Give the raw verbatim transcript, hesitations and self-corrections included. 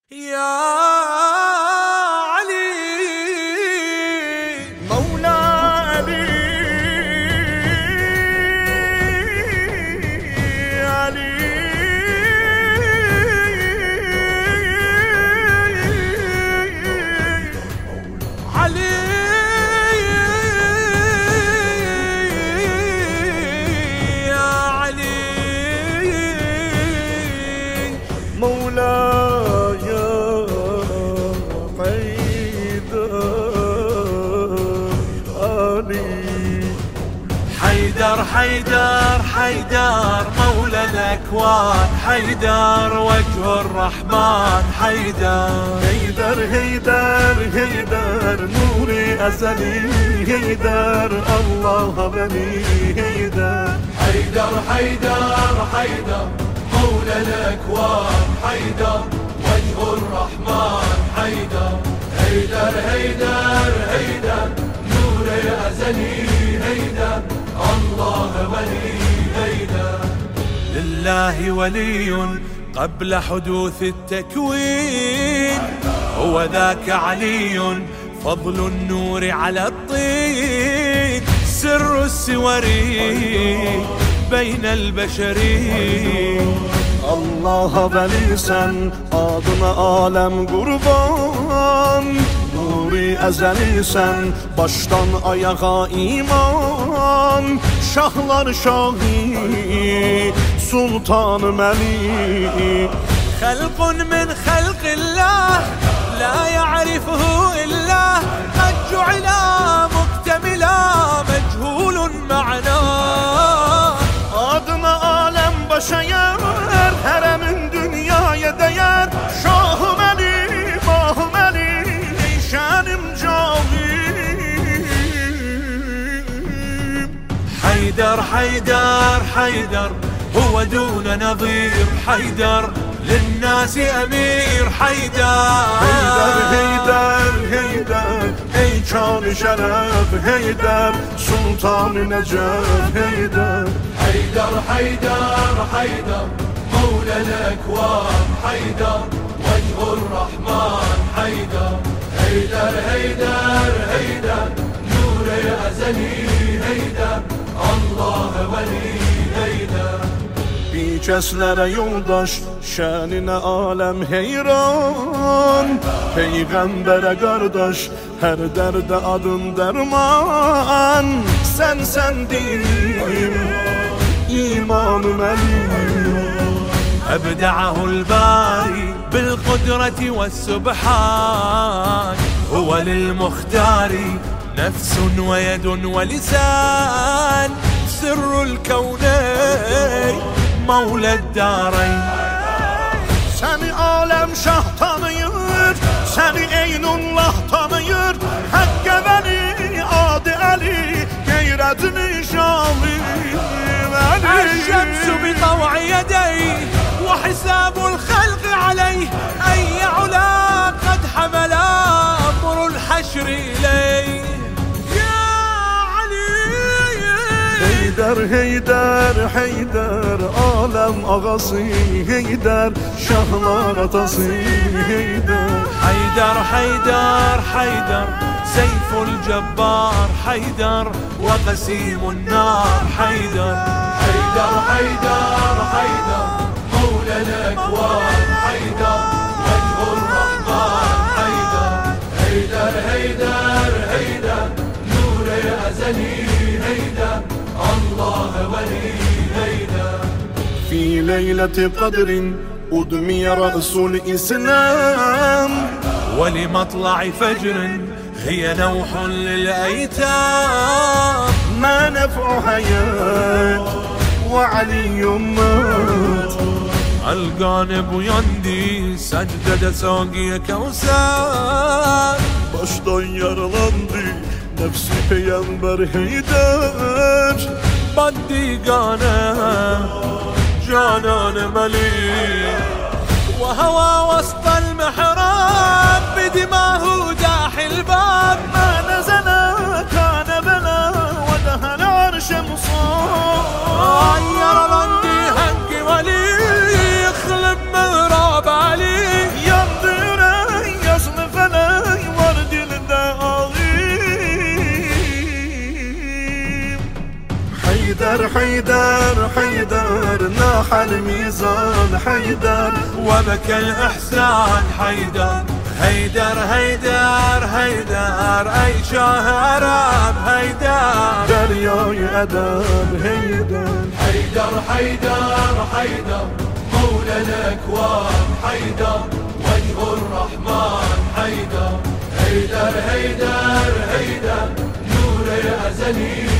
يا علي مولى علي علي علي يا علي مولاي حيدر حيدر حيدر مولى الأكوان، حيدر وجه الرحمن، حيدر هيدر هيدر هيدر نوري أزلي، هيدر الله بني هيدر حيدر حيدر حيدر مولى الأكوان، حيدر وجه الرحمن، حيدر هيدر هيدر هيدر نور أزلي، هيدر الله ولي، هيدر لله ولي قبل حدوث التكوين، هو ذاك علي فضل النور على الطين، سر السور بين البشرين. Allah veli sen, adına alem kurban, nuri ezeli sen, baştan ayağa iman, şahlar şahi, sultanım Ali. خلق من خلق الله لا يعرفه إلا قد جعل مكتملا مجهول معناه. Adına alem başa yer, heremin dünyaya değer, Şahım Ali, Mahım Ali, şanim cahim. حيدر حيدر حيدر هو دون نظير، حيدر للناس أمير، حيدر Heydər, Heydər, Heydər, ey kân-ı şərəf, Heydər, Sultan-ı Nəcəf, Heydər. حيدر حيدر حيدر مولى الأكوان، حيدر وجه الرحمن، حيدر هيدر هيدر هيدر نور أزلي، هيدر الله ولي، هيدر Bir kəslərə yoldaş, şəninə aləm heyran, Peyğəmbərə qardaş, hər dərdə adın dərman, Sən sən dinim, imanım əlim. أبدعه الباري بالقدرة والسبحان، هو للمختار نفس ويد ولسان، سر الكونين مولى الدارين. Səni aləm şah tanıyır, səni Eynullah tanıyır, Həqqə vəli, adı Əli, qeyrətini şahı الشمس بطوع يديه وحساب الخلق عليه، أي علا قد حمل أمر الحشر إليه. يا علي Heydər, Heydər, Heydər, aləm ağası, Heydər, şahlar atası, Heydər. حيدر حيدر حيدر سيف الجبار، حيدر وقسيم النار، حيدر حيدر حيدر حيدر مولى الأكوان، حيدر وجه الرحمن، حيدر هيدر هيدر هيدر نور أزلي، هيدر الله ولي، هيدر في ليلة قدر أدمي رأس الإسلام، ولمطلع فجر هي نوح للأيتام، ما نفع حياة وعلي مات. القانب يندي سجدة ساقي كوسان، Baştan yaralandı nefsi peygamber Heydər. بدي قانب جانان مليك، وهوى وسط المحراب بدماه داح الباب، ما نزل كان بلا ودهن عرش مصاب. غير لندي هنقي ولي يخلب مهراب علي، Yandı صاح الميزان حيدر وبكى الإحسان حيدر. هيدر هيدر هيدر أي شاهر بهيدر درياي أدب هيدر. حيدر حيدر حيدر مولى الأكوان حيدر وجه الرحمن حيدر. هيدر هيدر هيدر نور الأزلي